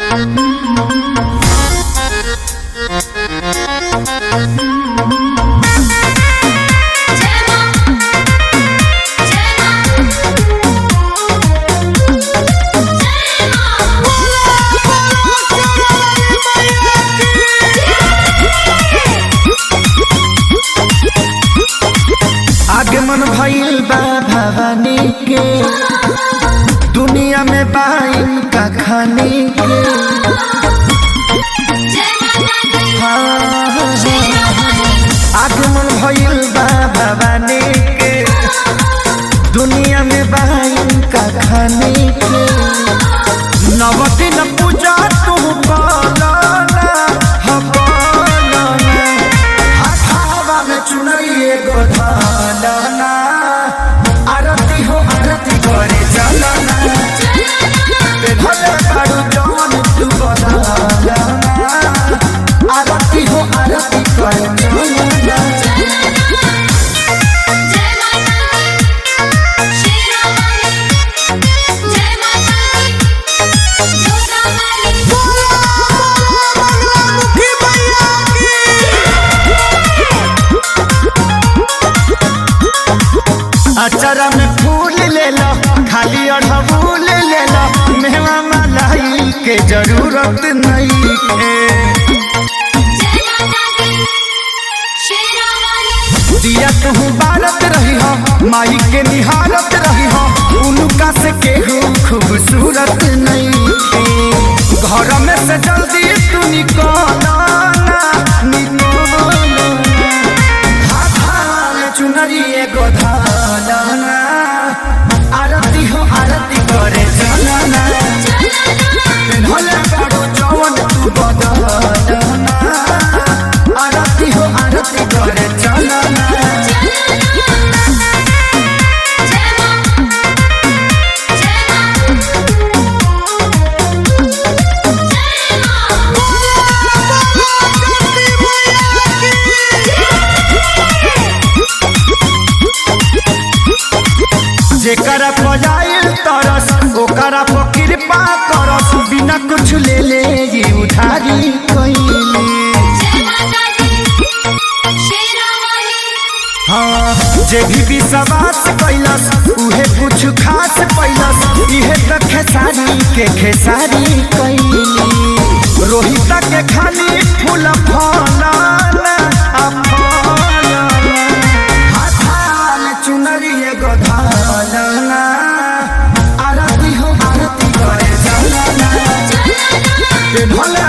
आगमन भइल बा भवानी के दुनिया में बाइन का खाने के आगमन भइल बा भवानी के दुनिया में बाइन का खाने के नव दिन पूजा तू पालना हाथावा में चुनरिए गोधाना आरती हो आरती करे चलना भले बारू जवन तू बदलना आरती हो आरती करे चलना। अचरा में फूल ले लो खाली अढ़बूल ले लो मेवा मलाई के जरूरत नहीं है। दिया तू बारत रही हो माई के निहारत रही हो उनका से केहू खूबसूरत नहीं है। घर में से जल्दी तू निकलना चुनरी गोधाना आरती हो आरती करे चलना भले बारू जवन तू बदलना आरती हो आरती करे चलना। जेकरा पजाइल तरस ओकरा पर कृपा करस बिना कुछ ले ले ये उधारी कइले। हाँ जे भी विश्वास कैलस उहे कुछ खास पैलस इहे त खेसारी के खेसारी कइले। रोहित के खाली फूल फलना चुनरी गोधाना आरती हो आरती करे चलना भले